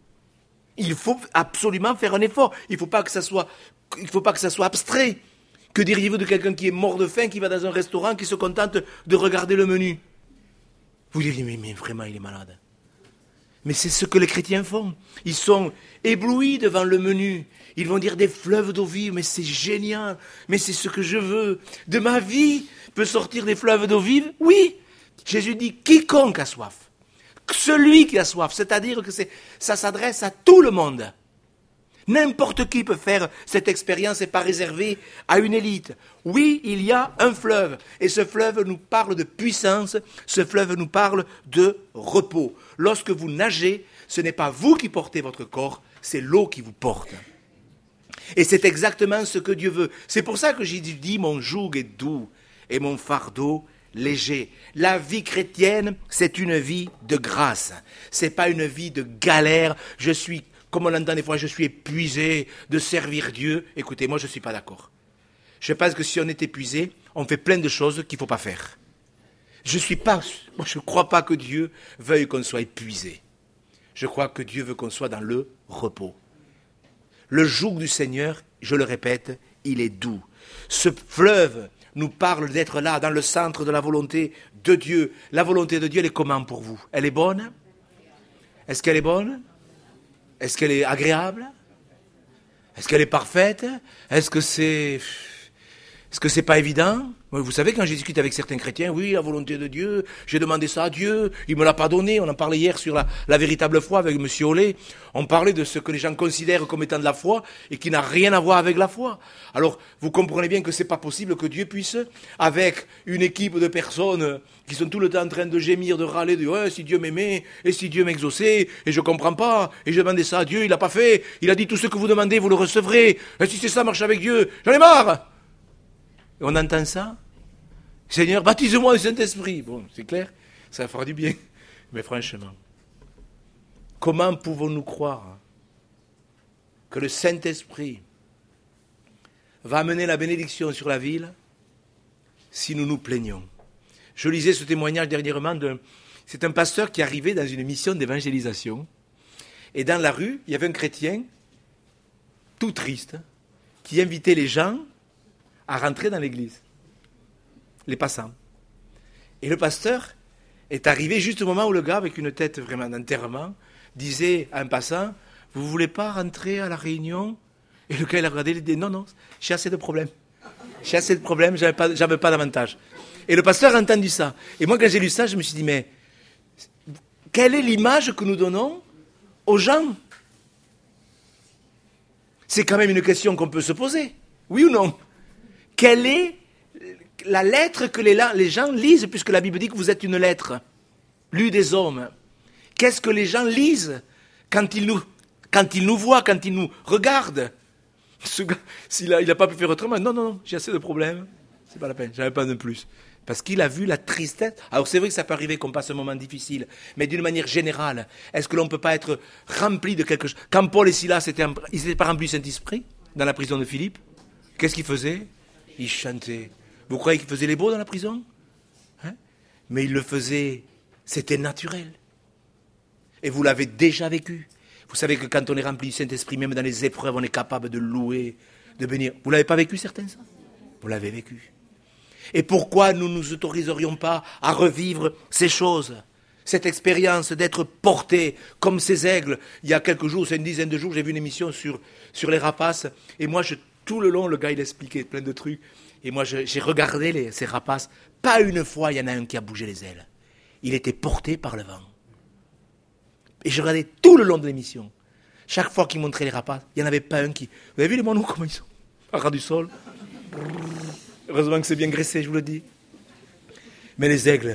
il faut absolument faire un effort. Il ne faut pas que ça soit, il faut pas que ça soit abstrait. Que diriez-vous de quelqu'un qui est mort de faim, qui va dans un restaurant, qui se contente de regarder le menu? Vous diriez, mais, mais vraiment, il est malade. Mais c'est ce que les chrétiens font. Ils sont éblouis devant le menu. Ils vont dire des fleuves d'eau vive, mais c'est génial, mais c'est ce que je veux. De ma vie peut sortir des fleuves d'eau vive? Oui. Jésus dit, quiconque a soif. Celui qui a soif, c'est-à-dire que c'est, ça s'adresse à tout le monde. N'importe qui peut faire cette expérience, et pas réservée à une élite. Oui, il y a un fleuve, et ce fleuve nous parle de puissance, ce fleuve nous parle de repos. Lorsque vous nagez, ce n'est pas vous qui portez votre corps, c'est l'eau qui vous porte. Et c'est exactement ce que Dieu veut. C'est pour ça que j'ai dit, mon joug est doux, et mon fardeau léger. La vie chrétienne, c'est une vie de grâce. C'est pas une vie de galère. Je suis Comme on l'entend des fois, je suis épuisé de servir Dieu. Écoutez, moi je ne suis pas d'accord. Je pense que si on est épuisé, on fait plein de choses qu'il ne faut pas faire. Je suis pas, moi je ne crois pas que Dieu veuille qu'on soit épuisé. Je crois que Dieu veut qu'on soit dans le repos. Le joug du Seigneur, je le répète, il est doux. Ce fleuve nous parle d'être là, dans le centre de la volonté de Dieu. La volonté de Dieu, elle est comment pour vous? Elle est bonne? Est-ce qu'elle est bonne? Est-ce qu'elle est agréable? Est-ce qu'elle est parfaite? Est-ce que c'est... Est-ce que c'est pas évident? Vous savez, quand je discute avec certains chrétiens, oui, la volonté de Dieu, j'ai demandé ça à Dieu, il me l'a pas donné. On en parlait hier sur la, la véritable foi avec M. Ollet. On parlait de ce que les gens considèrent comme étant de la foi et qui n'a rien à voir avec la foi. Alors, vous comprenez bien que c'est pas possible que Dieu puisse, avec une équipe de personnes qui sont tout le temps en train de gémir, de râler, de ouais, si Dieu m'aimait, et si Dieu m'exauçait, et je comprends pas, et je demandais ça à Dieu, il l'a pas fait, il a dit tout ce que vous demandez, vous le recevrez, et si c'est ça, marche avec Dieu, j'en ai marre! Et on entend ça. Seigneur, baptise-moi du Saint-Esprit. Bon, c'est clair, ça fera du bien. Mais franchement, comment pouvons-nous croire que le Saint-Esprit va amener la bénédiction sur la ville si nous nous plaignons? Je lisais ce témoignage dernièrement de... C'est un pasteur qui arrivait dans une mission d'évangélisation. Et dans la rue, il y avait un chrétien, tout triste, qui invitait les gens à rentrer dans l'église. Les passants. Et le pasteur est arrivé juste au moment où le gars, avec une tête vraiment d'enterrement, disait à un passant, « Vous ne voulez pas rentrer à la réunion ?» Et le gars, il a regardé, il a dit, « Non, non, j'ai assez de problèmes. J'ai assez de problèmes, j'en veux pas, pas davantage. » Et le pasteur a entendu ça. Et moi, quand j'ai lu ça, je me suis dit, mais quelle est l'image que nous donnons aux gens? C'est quand même une question qu'on peut se poser. Oui ou non? Quelle est la lettre que les, les gens lisent, puisque la Bible dit que vous êtes une lettre, lue des hommes? Qu'est-ce que les gens lisent quand ils nous, quand ils nous voient, quand ils nous regardent? Ce gars, s'il n'a il pas pu faire autrement, non, non, non, j'ai assez de problèmes, c'est pas la peine, j'en ai pas de plus. Parce qu'il a vu la tristesse. Alors c'est vrai que ça peut arriver qu'on passe un moment difficile, mais d'une manière générale, est-ce que l'on ne peut pas être rempli de quelque chose? Quand Paul et Silas étaient, ils n'étaient pas remplis du Saint-Esprit dans la prison de Philippe, qu'est-ce qu'ils faisaient? Ils chantaient. Vous croyez qu'ils faisaient les beaux dans la prison? Hein? Mais ils le faisaient, c'était naturel. Et vous l'avez déjà vécu. Vous savez que quand on est rempli du Saint-Esprit, même dans les épreuves, on est capable de louer, de bénir. Vous ne l'avez pas vécu, certains, ça? Vous l'avez vécu. Et pourquoi nous ne nous autoriserions pas à revivre ces choses? Cette expérience d'être porté comme ces aigles. Il y a quelques jours, c'est une dizaine de jours, j'ai vu une émission sur, sur les rapaces. Et moi, je, tout le long, le gars, il expliquait plein de trucs. Et moi, je, j'ai regardé les, ces rapaces. Pas une fois, il y en a un qui a bougé les ailes. Il était porté par le vent. Et je regardais tout le long de l'émission. Chaque fois qu'il montrait les rapaces, il n'y en avait pas un qui... Vous avez vu les moineaux, comment ils sont? À ras du sol. Heureusement que c'est bien graissé, je vous le dis. Mais les aigles,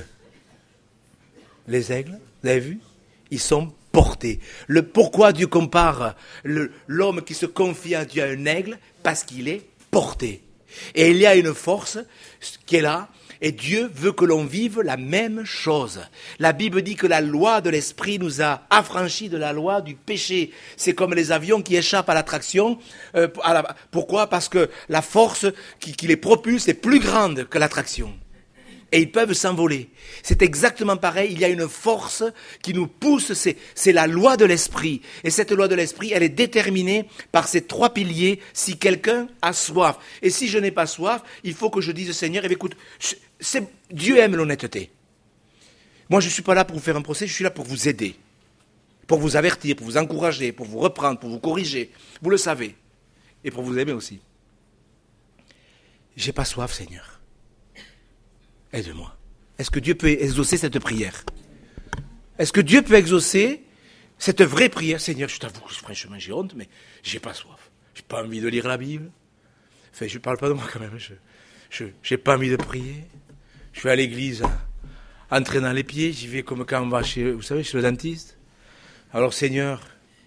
les aigles, vous avez vu? Ils sont portés. Le, pourquoi Dieu compare le, l'homme qui se confie à Dieu à un aigle? Parce qu'il est porté. Et il y a une force qui est là, et Dieu veut que l'on vive la même chose. La Bible dit que la loi de l'esprit nous a affranchis de la loi du péché. C'est comme les avions qui échappent à l'attraction. Euh, à la, pourquoi? Parce que la force qui, qui les propulse est plus grande que l'attraction. Et ils peuvent s'envoler. C'est exactement pareil, il y a une force qui nous pousse, c'est, c'est la loi de l'esprit. Et cette loi de l'esprit, elle est déterminée par ces trois piliers, si quelqu'un a soif. Et si je n'ai pas soif, il faut que je dise, Seigneur, eh bien, écoute, je, c'est, Dieu aime l'honnêteté. Moi, je ne suis pas là pour vous faire un procès, je suis là pour vous aider, pour vous avertir, pour vous encourager, pour vous reprendre, pour vous corriger. Vous le savez. Et pour vous aimer aussi. J'ai pas soif, Seigneur. Aide-moi. Est-ce que Dieu peut exaucer cette prière? Est-ce que Dieu peut exaucer cette vraie prière? Seigneur, je t'avoue que franchement j'ai honte, mais j'ai pas soif. J'ai pas envie de lire la Bible. Enfin, je parle pas de moi quand même. Je, je, j'ai pas envie de prier. Je vais à l'église en traînant les pieds. J'y vais comme quand on va chez, vous savez, chez le dentiste. Alors Seigneur,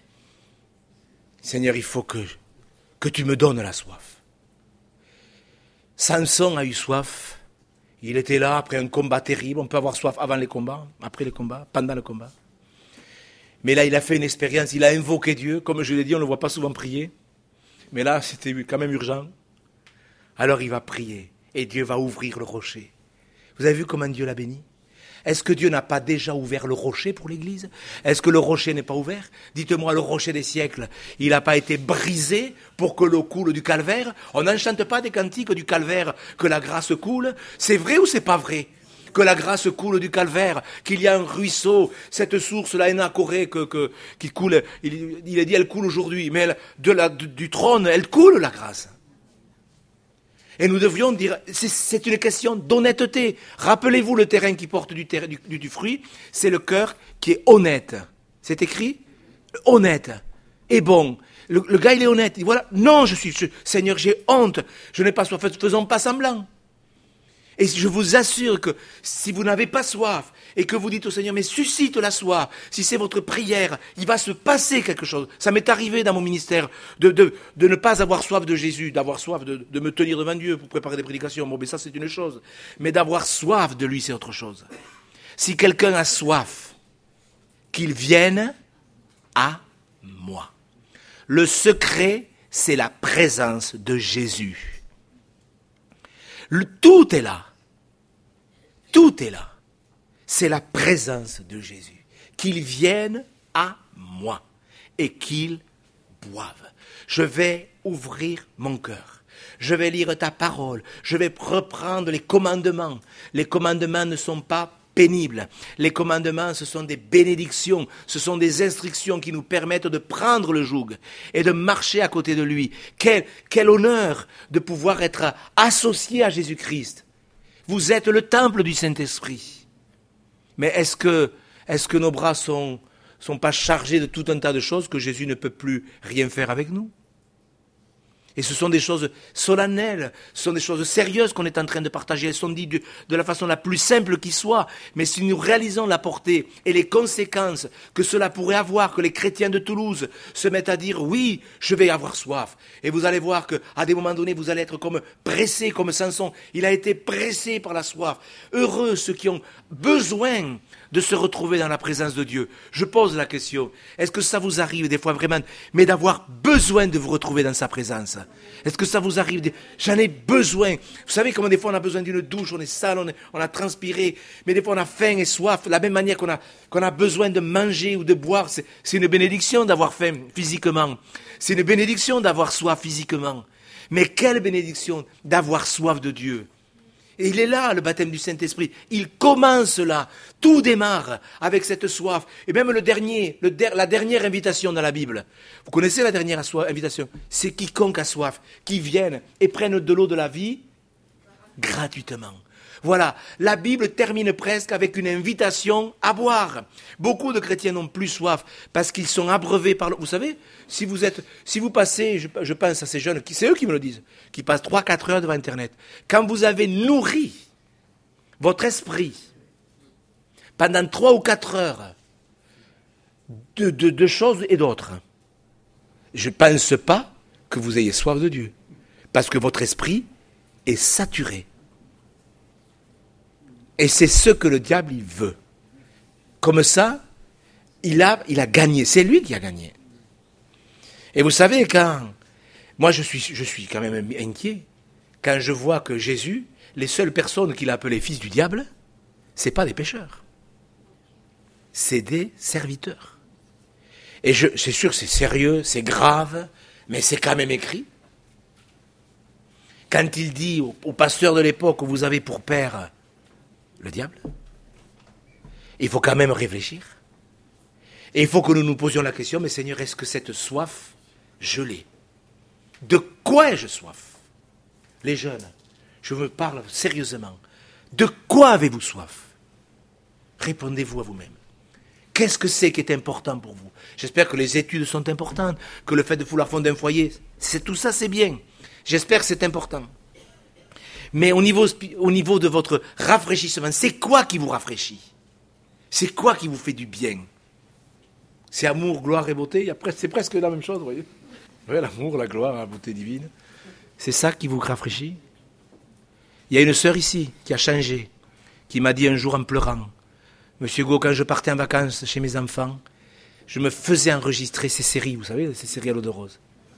Seigneur, il faut que, que tu me donnes la soif. Samson a eu soif. Il était là après un combat terrible. On peut avoir soif avant les combats, après les combats, pendant le combat. Mais là, il a fait une expérience. Il a invoqué Dieu. Comme je l'ai dit, on ne le voit pas souvent prier. Mais là, c'était quand même urgent. Alors, il va prier. Et Dieu va ouvrir le rocher. Vous avez vu comment Dieu l'a béni? Est-ce que Dieu n'a pas déjà ouvert le rocher pour l'Église? Est-ce que le rocher n'est pas ouvert? Dites-moi, le rocher des siècles, il n'a pas été brisé pour que l'eau coule du calvaire? On n'enchante pas des cantiques du calvaire que la grâce coule? C'est vrai ou c'est pas vrai? Que la grâce coule du calvaire, qu'il y a un ruisseau, cette source, la Héna Corée, que, que, qui coule, il, il a dit elle coule aujourd'hui, mais elle, de la, de, du trône, elle coule la grâce. Et nous devrions dire, c'est, c'est une question d'honnêteté. Rappelez-vous le terrain qui porte du, terrain, du, du fruit, c'est le cœur qui est honnête. C'est écrit ? Honnête et bon. Le, le gars, il est honnête. Il dit, voilà, non, je suis, je, Seigneur, j'ai honte. Je n'ai pas soif. Faisons pas semblant. Et je vous assure que si vous n'avez pas soif et que vous dites au Seigneur, mais suscite la soif, si c'est votre prière, il va se passer quelque chose. Ça m'est arrivé dans mon ministère de, de, de ne pas avoir soif de Jésus, d'avoir soif de, de me tenir devant Dieu pour préparer des prédications. Bon, mais ça, c'est une chose. Mais d'avoir soif de lui, c'est autre chose. Si quelqu'un a soif, qu'il vienne à moi. Le secret, c'est la présence de Jésus. Le, tout est là. Tout est là. C'est la présence de Jésus. Qu'il vienne à moi et qu'il boive. Je vais ouvrir mon cœur. Je vais lire ta parole. Je vais reprendre les commandements. Les commandements ne sont pas pénibles. Les commandements, ce sont des bénédictions. Ce sont des instructions qui nous permettent de prendre le joug et de marcher à côté de lui. Quel, quel honneur de pouvoir être associé à Jésus-Christ. Vous êtes le temple du Saint-Esprit. Mais est-ce que, est-ce que nos bras sont, sont pas chargés de tout un tas de choses que Jésus ne peut plus rien faire avec nous? Et ce sont des choses solennelles, ce sont des choses sérieuses qu'on est en train de partager. Elles sont dites de, de la façon la plus simple qui soit. Mais si nous réalisons la portée et les conséquences que cela pourrait avoir, que les chrétiens de Toulouse se mettent à dire « oui, je vais avoir soif ». Et vous allez voir qu'à des moments donnés, vous allez être comme pressé, comme Samson. Il a été pressé par la soif. Heureux ceux qui ont besoin de se retrouver dans la présence de Dieu. Je pose la question, est-ce que ça vous arrive des fois vraiment, mais d'avoir besoin de vous retrouver dans sa présence? Est-ce que ça vous arrive de... J'en ai besoin. Vous savez comment des fois on a besoin d'une douche, on est sale, on, est, on a transpiré, mais des fois on a faim et soif. De la même manière qu'on a, qu'on a besoin de manger ou de boire, c'est, c'est une bénédiction d'avoir faim physiquement. C'est une bénédiction d'avoir soif physiquement. Mais quelle bénédiction d'avoir soif de Dieu. Et il est là, le baptême du Saint-Esprit. Il commence là. Tout démarre avec cette soif. Et même le dernier, le der, la dernière invitation dans la Bible. Vous connaissez la dernière invitation? C'est quiconque a soif, qui vienne et prenne de l'eau de la vie gratuitement. Voilà, la Bible termine presque avec une invitation à boire. Beaucoup de chrétiens n'ont plus soif parce qu'ils sont abreuvés par le... Vous savez, si vous êtes, si vous passez, je, je pense à ces jeunes, qui, c'est eux qui me le disent, qui passent trois à quatre heures devant Internet. Quand vous avez nourri votre esprit pendant trois ou quatre heures de, de, de choses et d'autres, je ne pense pas que vous ayez soif de Dieu. Parce que votre esprit est saturé. Et c'est ce que le diable, il veut. Comme ça, il a, il a gagné. C'est lui qui a gagné. Et vous savez, quand... Moi, je suis, je suis quand même inquiet. Quand je vois que Jésus, les seules personnes qu'il a appelées fils du diable, c'est pas des pécheurs. C'est des serviteurs. Et je, c'est sûr que c'est sérieux, c'est grave, mais c'est quand même écrit. Quand il dit au, au pasteur de l'époque, vous avez pour père... le diable. Il faut quand même réfléchir. Et il faut que nous nous posions la question, mais Seigneur, est-ce que cette soif, je l'ai? De quoi ai-je soif? Les jeunes, je me parle sérieusement. De quoi avez-vous soif? Répondez-vous à vous-même. Qu'est-ce que c'est qui est important pour vous? J'espère que les études sont importantes, que le fait de vouloir fonder un foyer, c'est, tout ça c'est bien. J'espère que c'est important. Mais au niveau, au niveau de votre rafraîchissement, c'est quoi qui vous rafraîchit? C'est quoi qui vous fait du bien? C'est amour, gloire et beauté? C'est presque la même chose, vous voyez? Oui, l'amour, la gloire, la beauté divine. C'est ça qui vous rafraîchit? Il y a une sœur ici qui a changé, qui m'a dit un jour en pleurant, Monsieur Hugo, quand je partais en vacances chez mes enfants, je me faisais enregistrer ces séries, vous savez, ces séries à l'eau de rose.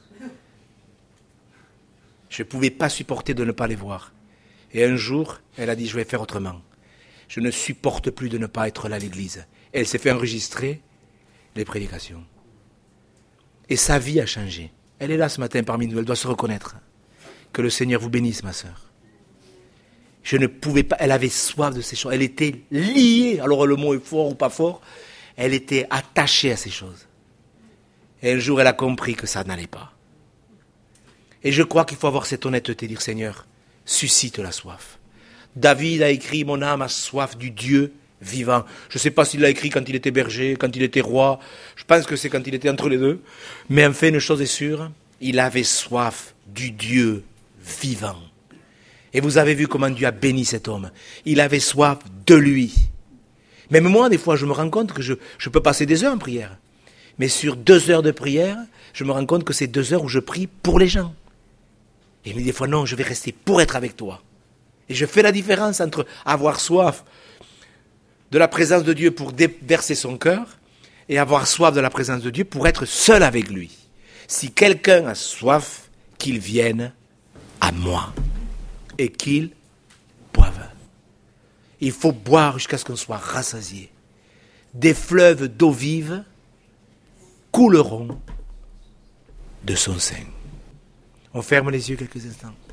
Je ne pouvais pas supporter de ne pas les voir. Et un jour, elle a dit, je vais faire autrement. Je ne supporte plus de ne pas être là à l'église. Elle s'est fait enregistrer les prédications. Et sa vie a changé. Elle est là ce matin parmi nous, elle doit se reconnaître. Que le Seigneur vous bénisse, ma sœur. Je ne pouvais pas, elle avait soif de ces choses. Elle était liée, alors le mot est fort ou pas fort, elle était attachée à ces choses. Et un jour, elle a compris que ça n'allait pas. Et je crois qu'il faut avoir cette honnêteté, dire Seigneur, suscite la soif. David a écrit « Mon âme a soif du Dieu vivant ». Je ne sais pas s'il l'a écrit quand il était berger, quand il était roi. Je pense que c'est quand il était entre les deux. Mais en fait, une chose est sûre, il avait soif du Dieu vivant. Et vous avez vu comment Dieu a béni cet homme. Il avait soif de lui. Même moi, des fois, je me rends compte que je, je peux passer des heures en prière. Mais sur deux heures de prière, je me rends compte que c'est deux heures où je prie pour les gens. Et il me dit des fois, non, je vais rester pour être avec toi. Et je fais la différence entre avoir soif de la présence de Dieu pour déverser son cœur et avoir soif de la présence de Dieu pour être seul avec lui. Si quelqu'un a soif, qu'il vienne à moi et qu'il boive. Il faut boire jusqu'à ce qu'on soit rassasié. Des fleuves d'eau vive couleront de son sein. On ferme les yeux quelques instants.